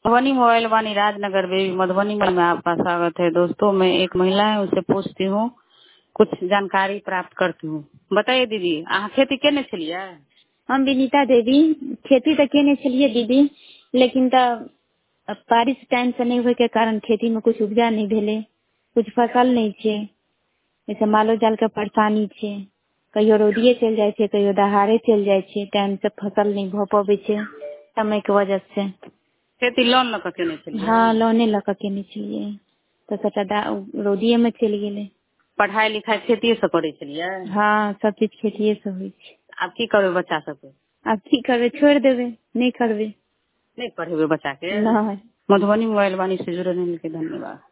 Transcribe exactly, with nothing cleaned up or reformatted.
Madhubani mobile Vani Rajnagar Baby Madhubani में आपका स्वागत है। दोस्तों, मैं एक महिला है, उससे पूछती हूँ, कुछ जानकारी प्राप्त करती हूँ। बताइए दीदी, अहाँ खेती केने छलिए? हम विनीता देवी खेती तो केने छलिए दीदी, लेकिन तो बारिश टाइम से नहीं होय के कारण खेती में कुछ उपजा नहीं भेले, कुछ फसल नहीं छे। जैसे मालो जाल के परेशानी छे, कहियो रौदिये चल जाय छे, कहियो दहाड़े चल जाय छे, टाइम से फसल नहीं भ पावे छे समय के वजह से। खेती लोन लऽ के केने छलिए? हाँ, लोने लऽ के केने छलिए, तो सबटा रौदिये में चल गेले। पढ़ाई लिखाई खेतीये से करे छलिए? हाँ, सब चीज खेतिये से होय छे। आब की करबे बच्चा सबके? आब की करबे, छोड़ देबे, नहीं करबे। नहीं पढ़ेबे बच्चा के? नहीं। मधुबनी मोबाइल वाणी से जुड़ने के धन्यवाद।